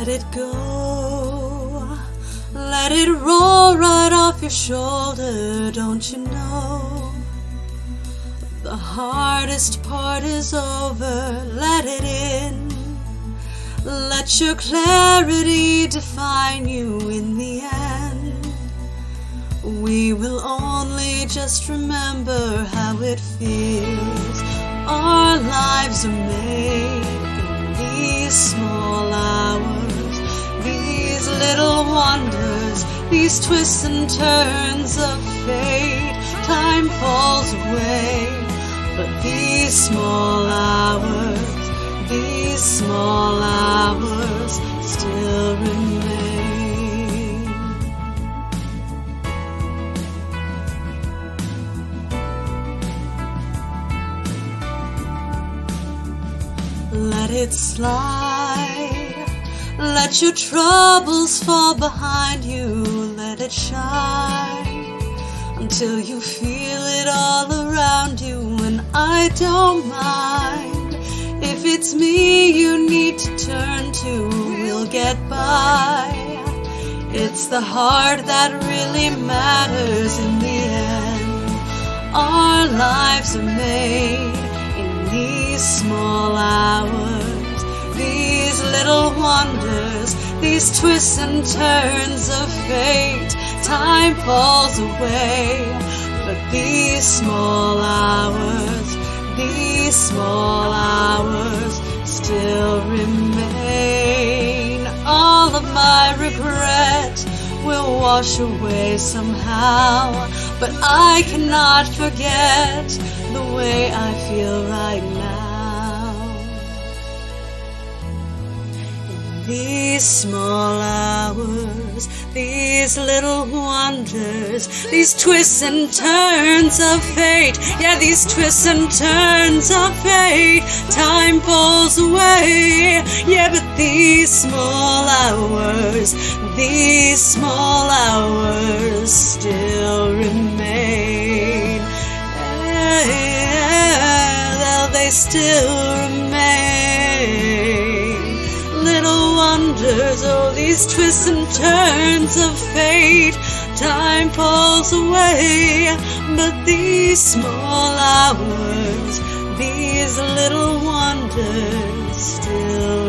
Let it go, let it roll right off your shoulder. Don't you know the hardest part is over? Let it in, let your clarity define you in the end. We will only just remember how it feels. Our lives are made in these small hours, these little wonders, these twists and turns of fate. Time falls away, but these small hours still remain. Let it slide, let your troubles fall behind you. Let it shine until you feel it all around you. And I don't mind if it's me you need to turn to, we'll get by. It's the heart that really matters in the end. Our lives are made in these small hours, these little wonders, these twists and turns of fate. Time falls away, but these small hours still remain. All of my regret will wash away somehow, but I cannot forget the way I feel right now. In these small hours, these little wonders, these twists and turns of fate. Yeah, these twists and turns of fate. Time falls away. Yeah, but these small hours still remain. Yeah, they still remain. Little wonders, oh, these twists and turns of fate. Time falls away, but these small hours, these little wonders still